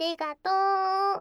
りがとう。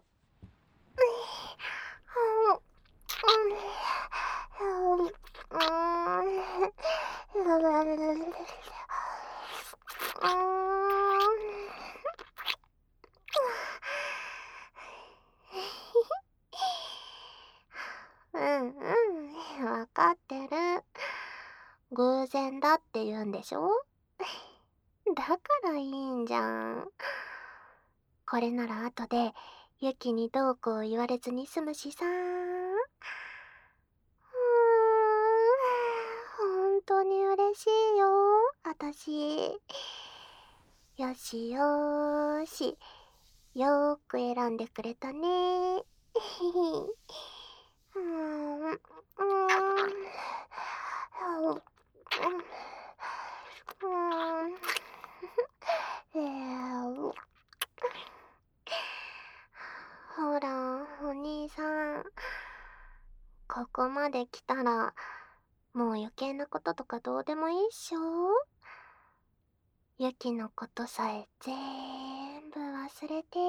うんうん、わかってる。偶然だって言うんでしょ？だからいいんじゃん。これなら後でユキにどうこう言われずに済むしさ。本当に嬉しいよ、あたし。よしよーし。よーく選んでくれたね。うーん、うーん、ほら、お兄さん。ここまで来たら、もう余計なこととかどうでもいいっしょ？ユキのことさえ全部忘れて、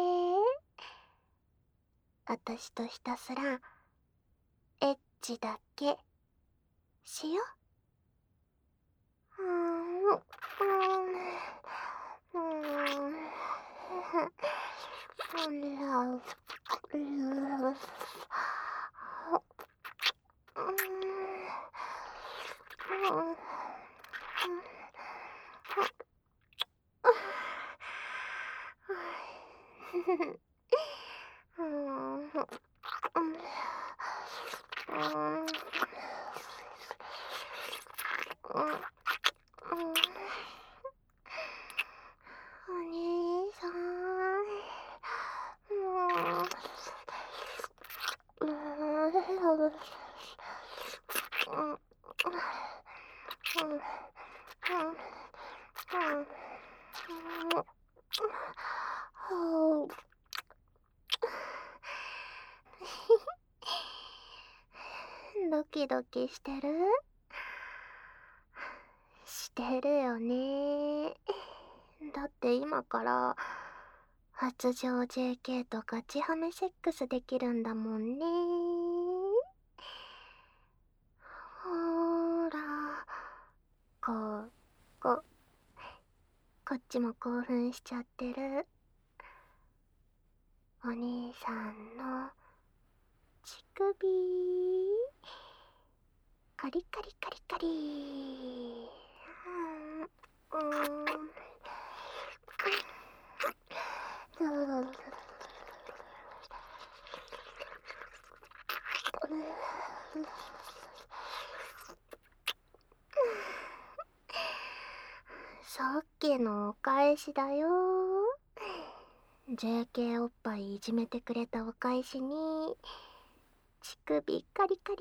あたしとひたすら、エッチだけ、しよ。うーん、うーん、うーん、お兄さん。ドキドキしてる？してるよね。だって今から発情 JK とガチハメセックスできるんだもんね。ほーら、ここ、こっちも興奮しちゃってる。お兄さんの乳首、カリカリカリカリ。さっきのお返しだよ。JK おっぱいいじめてくれたお返しに、乳首カリカリ。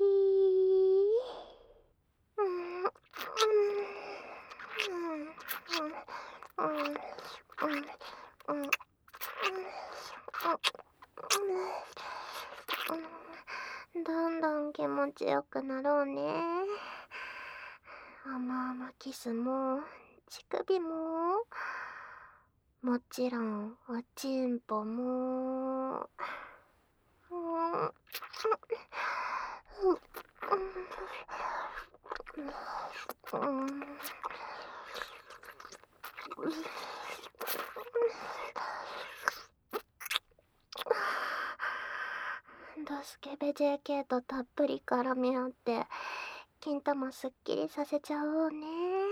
どんどん気持ちよくなろうね。甘々キスも乳首も、もちろんおちんぽも。ドスケベ JK とたっぷり絡み合って、金玉すっきりさせちゃおうね。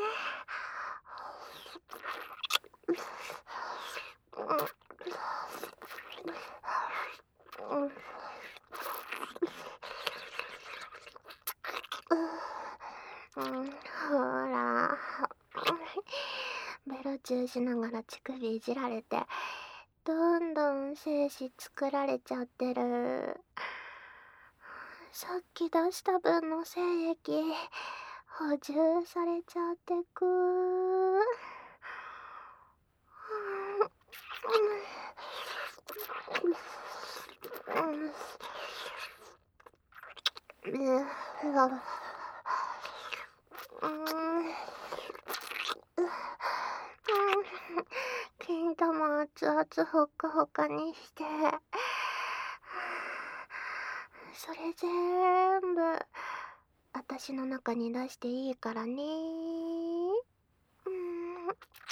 ほら、ベロチューしながら乳首いじられて、どんどん精子作られちゃってる。さっき出した分の精液補充されちゃってく。金玉熱々ほっかほかにして、それ全部私の中に出していいからね。うん。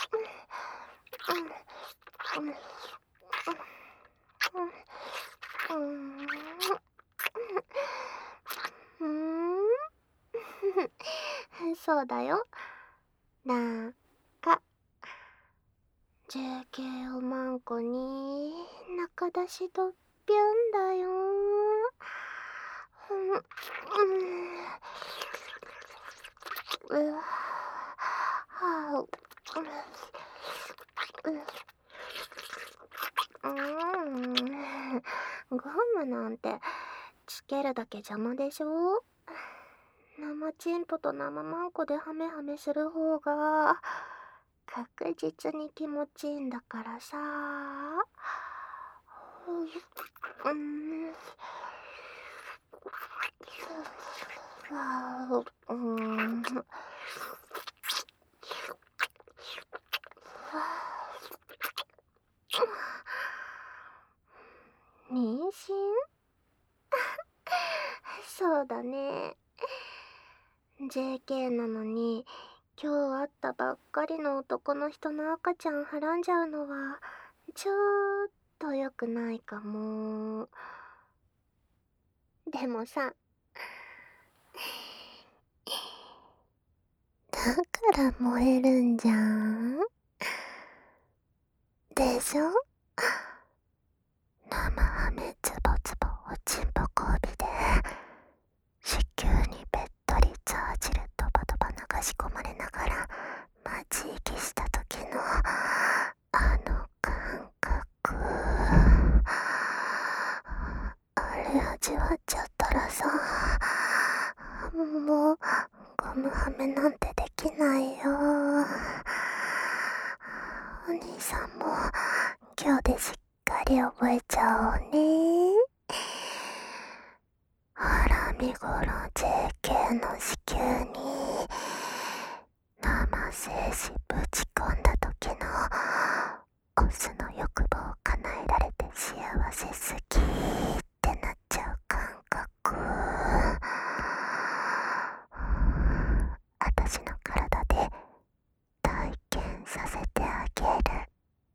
そうだよ。なんか JK おまんこに中出しどっぴょんだよ。うわはゴムなんてつけるだけ邪魔でしょ。生チンポと生マンコでハメハメする方が確実に気持ちいいんだからさ。妊娠そうだね。JK なのに今日会ったばっかりの男の人の赤ちゃんはらんじゃうのはちょっと良くないかも。でもさ、だから燃えるんじゃんでしょ。生ハメツボツボおちんぽ交尾で子宮にべっとりザージルドバドバ流し込まれながら待ち息した時のあの感覚、あれ味わっちゃったらさ、もうゴムはめなんてできないよ。お兄さんも今日でしっかり覚えちゃおうね。腹見頃 JK の子宮に生精子ぶち込んだ時のオスの欲望を叶えられて幸せすぎってなっちゃう感覚、私の体で体験させてあげる。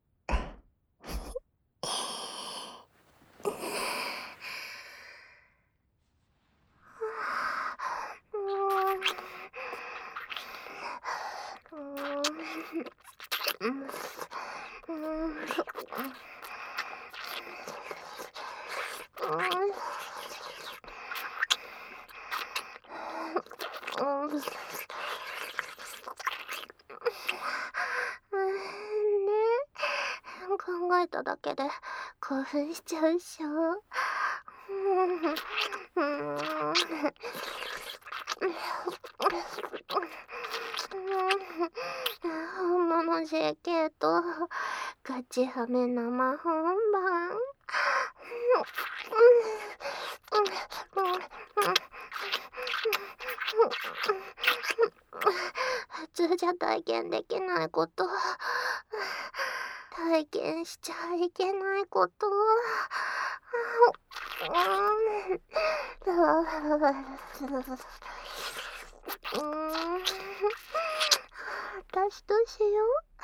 考えただけで興奮しちゃうっしょ。本物 JK とガチハメ生本番。普通じゃ体験できないこと、体験しちゃいけないこと、私としよ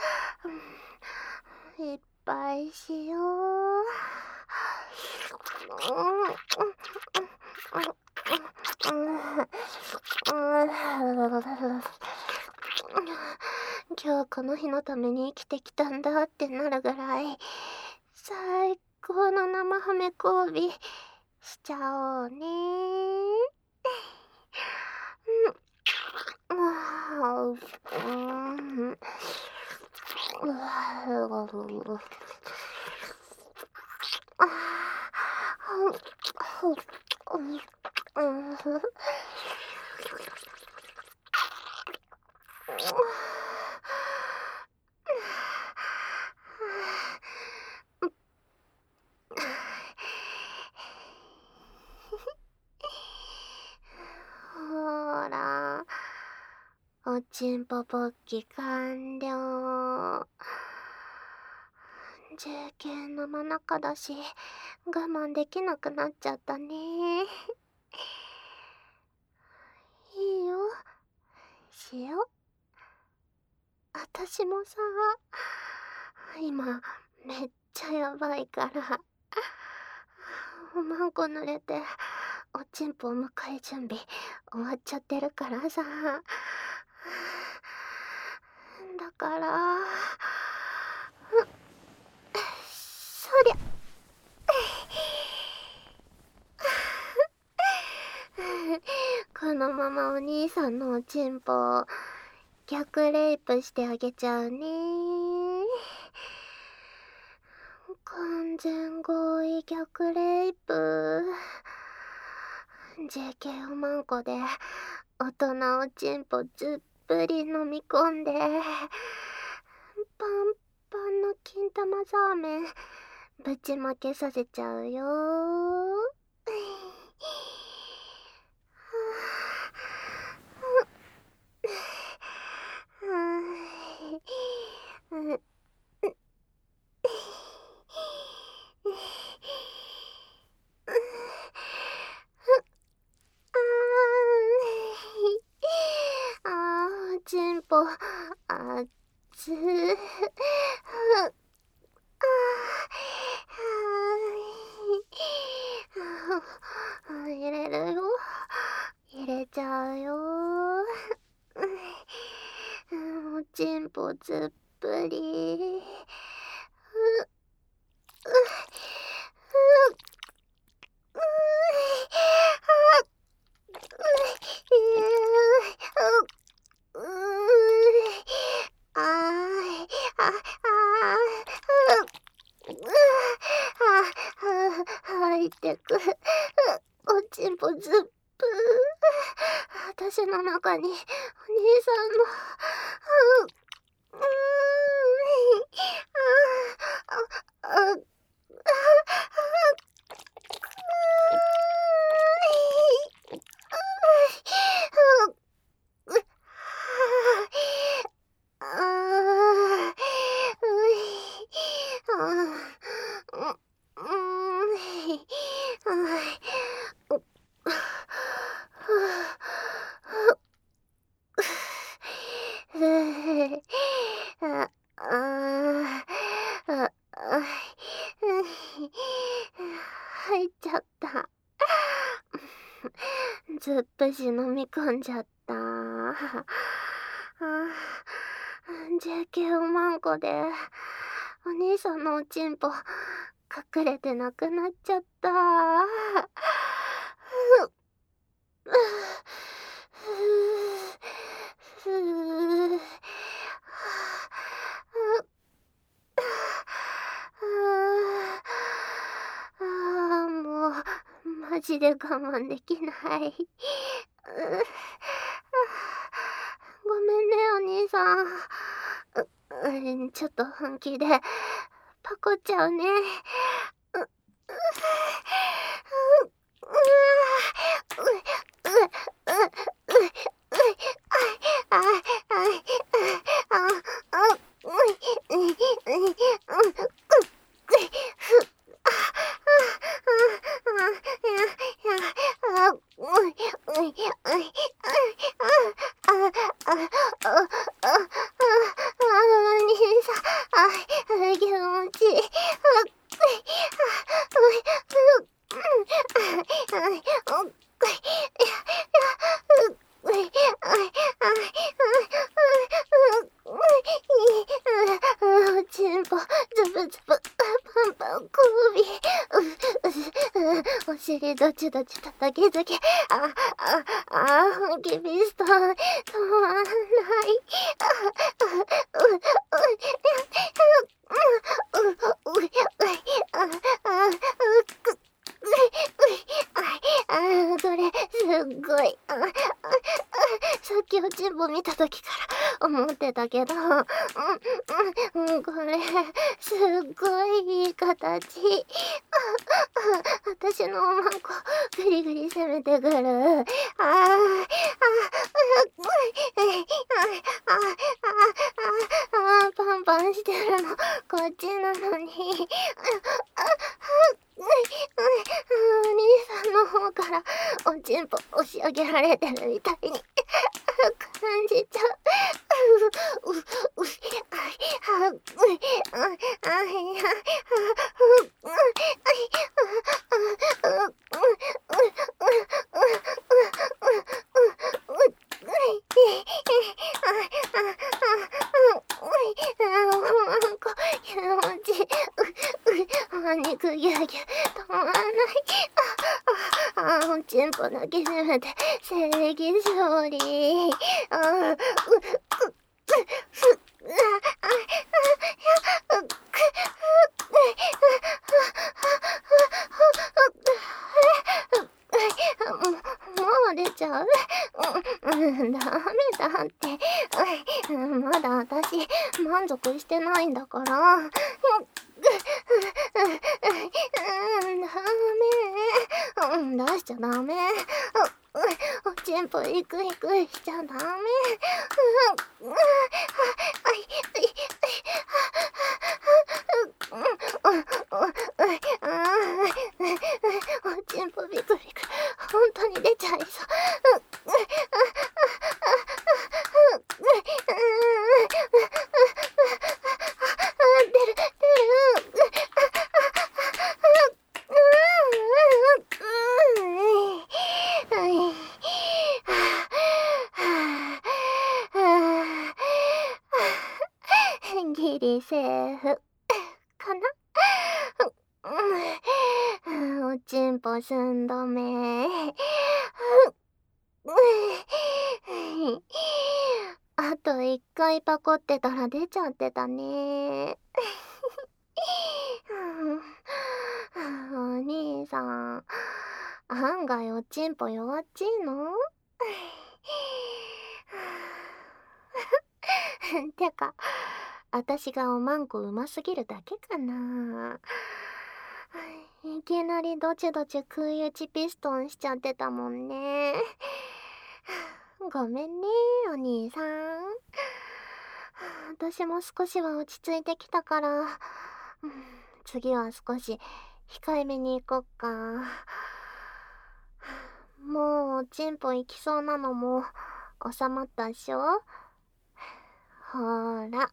う。いっぱいしよう。今日この日のために生きてきたんだってなるぐらい最高の生ハメ交尾しちゃおうね。ほら、おちんぽポッキ完了。 JK 生中だし、我慢できなくなっちゃったね。いいよ、しよう。あたしもさ、今、めっちゃやばいから、おまんこ濡れて、おちんぽ迎え準備終わっちゃってるからさ。だから、そりゃ。このままお兄さんのおちんぽを逆レイプしてあげちゃうね。完全合意逆レイプ。JK おまんこで大人おちんぽずっぷり飲み込んで、パンパンの金玉ザーメンぶちまけさせちゃうよ。ちんぽ、あつー。入れるよ。入れちゃうよ。おちんぽずっぷり。入ってく。おちんぽずっぷ。私の中にお兄さんの。入っちゃった。ずっぷし飲み込んじゃった。JK おまんこでお兄さんのおちんぽ隠れてなくなっちゃった。もうマジで我慢できない。ごめんねお兄さん。ちょっと本気でパコっちゃうね。気持ちいい。おちんぽズブズブパンパン首。お尻どちどち叩きつけ。本気ピストン止まんない。これすっごい。さっきおちんぽ見た時から思ってたけど、これすっごいいい形。私のおまんこグリグリ攻めてくる。パンパンしてるのこっちなのに。お兄さんの方からおちんぽ押し上げられてるみたいに感じちゃう。気持ちいい。肉ぎゅうぎゅう止まらない。おちんぽだけ攻めて正義勝利。もう出ちゃう。ダメだって。まだ私満足してないんだから。ダメ。出しちゃダメ。おちんぽイクイクしちゃダメ。おちんぽビクビク本当に出ちゃいそう。出る。ギリセーフかな。おちんぽ寸止め。あと1回パコってたら出ちゃってたね。お兄さん、案外おちんぽ弱っちいの？てか、私がおまんこうますぎるだけかな。いきなりどちどち食い打ちピストンしちゃってたもんね。ごめんね、お兄さん。私も少しは落ち着いてきたから、次は少し控えめに行こっか。もうおちんぽ行きそうなのも収まったっしょ。ほーら。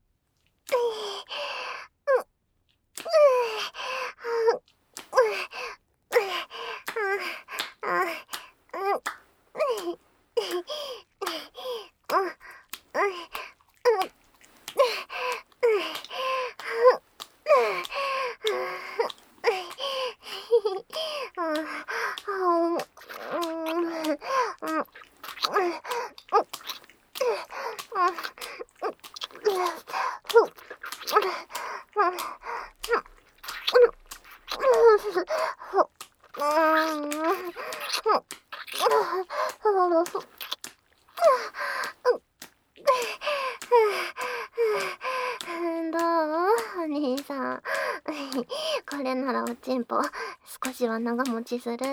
どう？お兄さん。これならおちんぽ少しは長持ちする？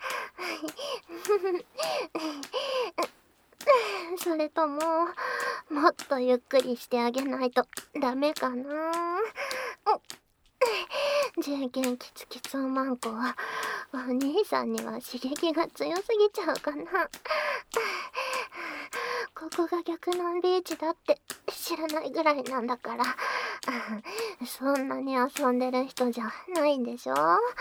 それとももっとゆっくりしてあげないとダメかな。10件キツキツおまんこはお兄さんには刺激が強すぎちゃうかな。ここが逆南ビーチだって知らないぐらいなんだから、そんなに遊んでる人じゃないんでしょ。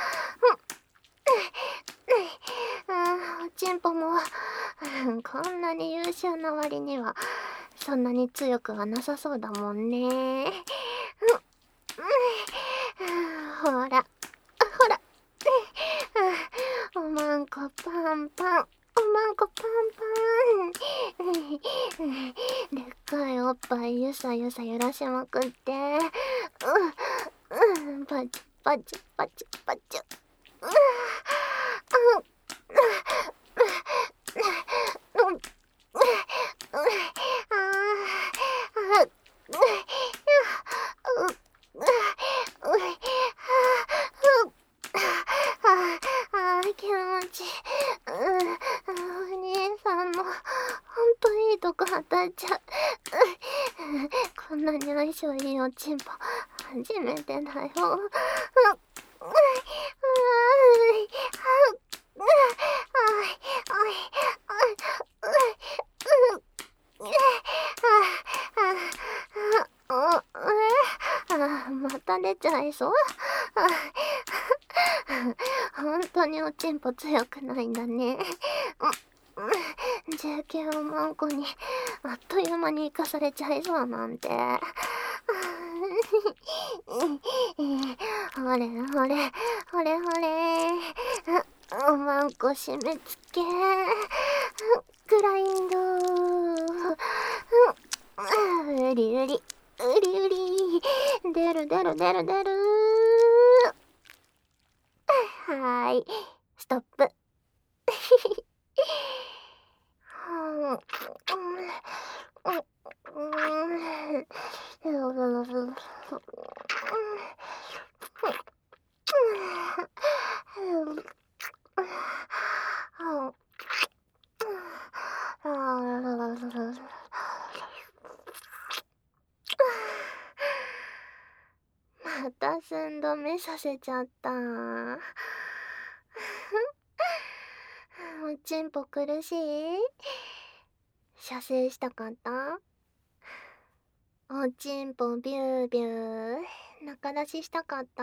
おちんぽもこんなに優秀な割にはそんなに強くはなさそうだもんね。ほらほら、おまんこパンパン、おまんこパンパン。でっかいおっぱいゆさゆさ揺らしまくって、パチパチパチパチ。 笑っちゃう。こんなに相性いいおちんぽ初めてだよ。また出ちゃいそう。本当におちんぽ強くないんだね。19万個にあっという間に生かされちゃいそうなんて。ほれほれほれほれ、マンコ締め付け、グラインド、うりうりうりうり、出る出る出る出る。はーい、ストップ。また寸止めさせちゃった。おちんぽ苦しい？射精したかった？おちんぽビュービュー中出ししたかった？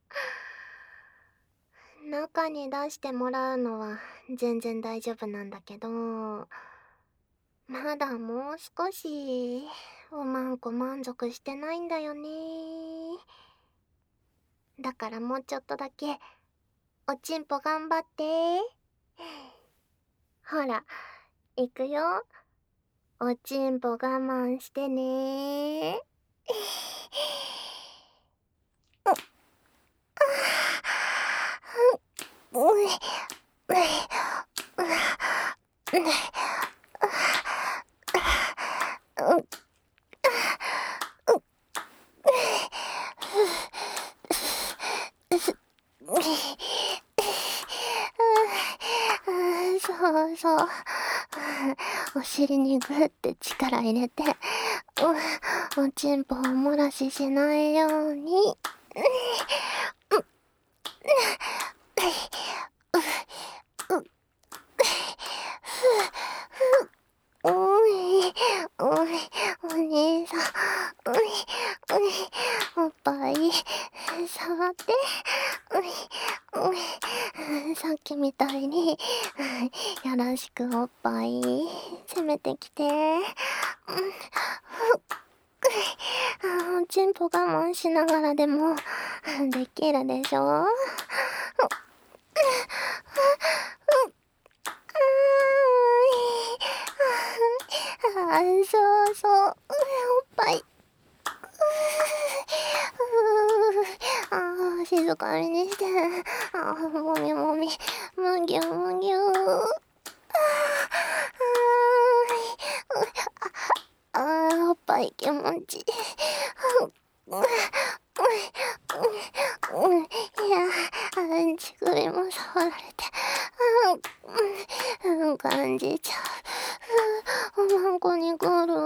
中に出してもらうのは全然大丈夫なんだけど、まだもう少しおまんこ満足してないんだよね。だからもうちょっとだけおちんぽ頑張って。ほら、いくよ。おちんぽ我慢してね。そうそう。お尻にグッて力入れて、おちんぽを漏らししないように。お兄さん、おっぱい触って、さっきみたいによろしくおっぱい攻めてきて。おちんぽ我慢しながらでもできるでしょ。そうそう、おっぱい。静かにして。もみもみ、むぎゅむぎゅ。おっぱい気持ちいい。いや、乳首も触られて、感じちゃう。おまんこに来る。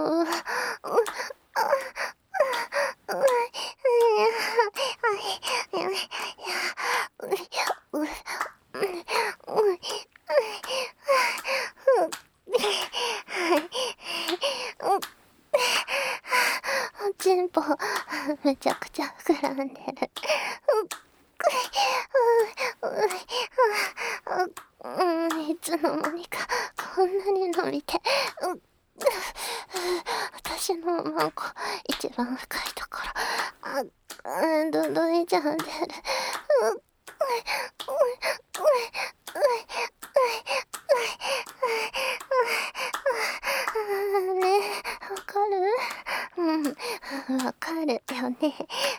おちんぽめちゃくちゃ膨らんでる。いつの間にかこんなに伸びて、私のおまんこ一番深いところ、どいちゃんでる。ねえ、わかる？わかるよね。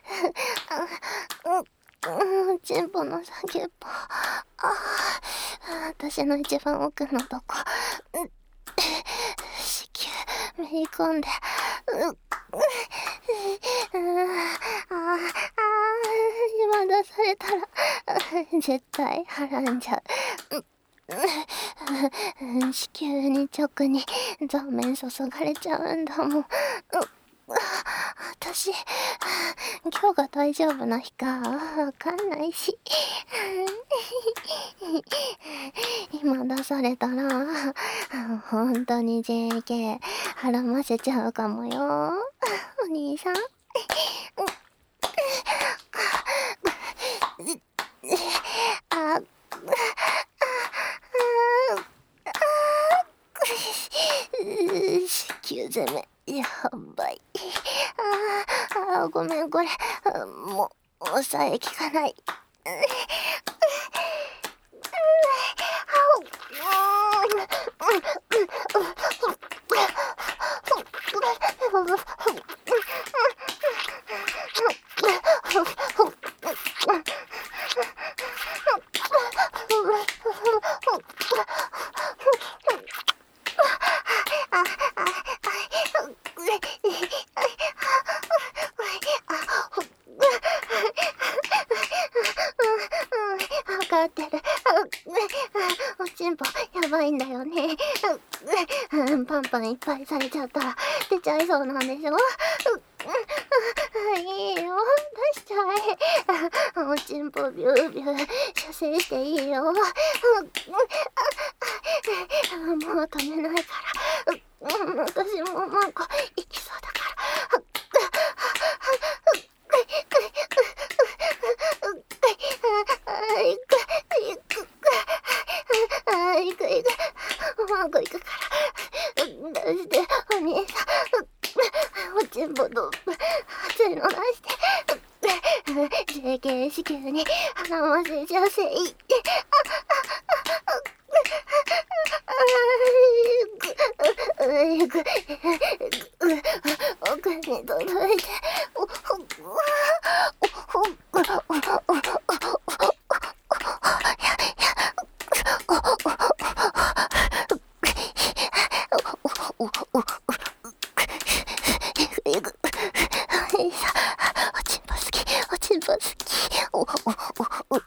おちんぽの先っぽ、私の一番奥のとこ、子宮めり込んで、今出されたら絶対はらんじゃう。 子宮に直に座面注がれちゃうんだもん。私、今日が大丈夫な日かわかんないし。今出されたら、本当に JK 孕ませちゃうかもよ。お兄さん。あ、子宮攻め、やばい。ごめん、これ、もう、抑えきかない。わかってる。おちんぽやばいんだよね。パンパンいっぱいされちゃったら出ちゃいそうなんでしょ。いいよ、出しちゃえ。おちんぽビュービュー射精していいよ。もう止めないから。私もなんか行きそうだから。行く。マーク行くから。出して、お兄さん。おちんぽと、熱いの出して。JK 子宮に鼻ませ射精。奥に届いて。おちんぽ好き。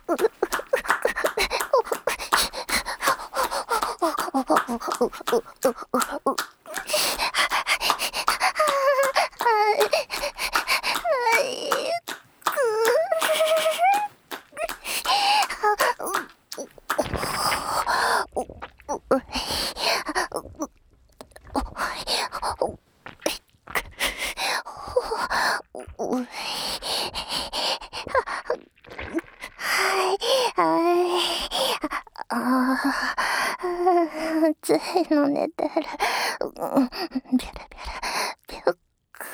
暑いの寝てる。ビャラビャラ、ビュック。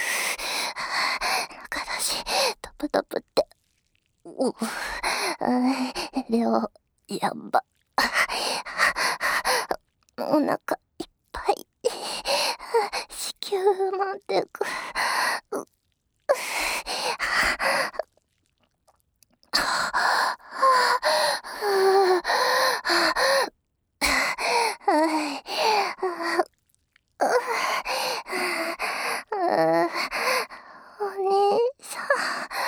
中だし、トプトプって。量、やば。お腹いっぱい。子宮埋まってく。お兄さん。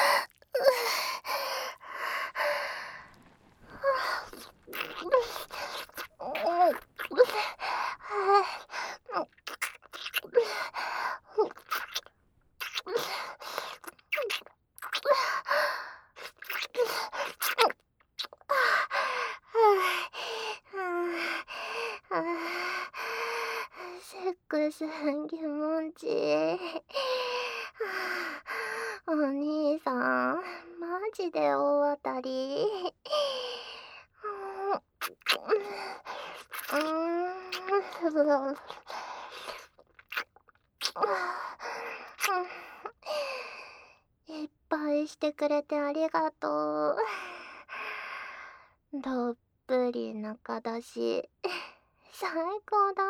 セックス気持ちいい。お兄さん、マジで大当たり。いっぱいしてくれてありがとう。どっぷり中だし、最高だった。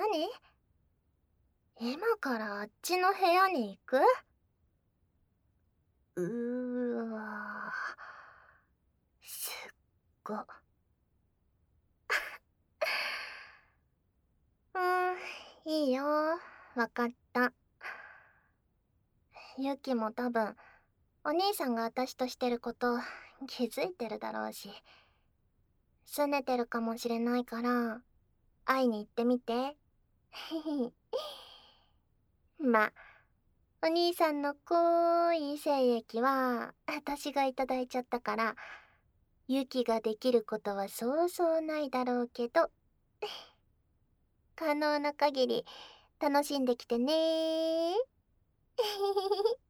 何？今からあっちの部屋に行く？わ、すっご。いいよ。わかった。ユキも多分、お兄さんが私としてること気づいてるだろうし、拗ねてるかもしれないから、会いに行ってみて。ま、お兄さんの濃い精液は私がいただいちゃったから、ユキができることはそうそうないだろうけど、可能な限り楽しんできてね。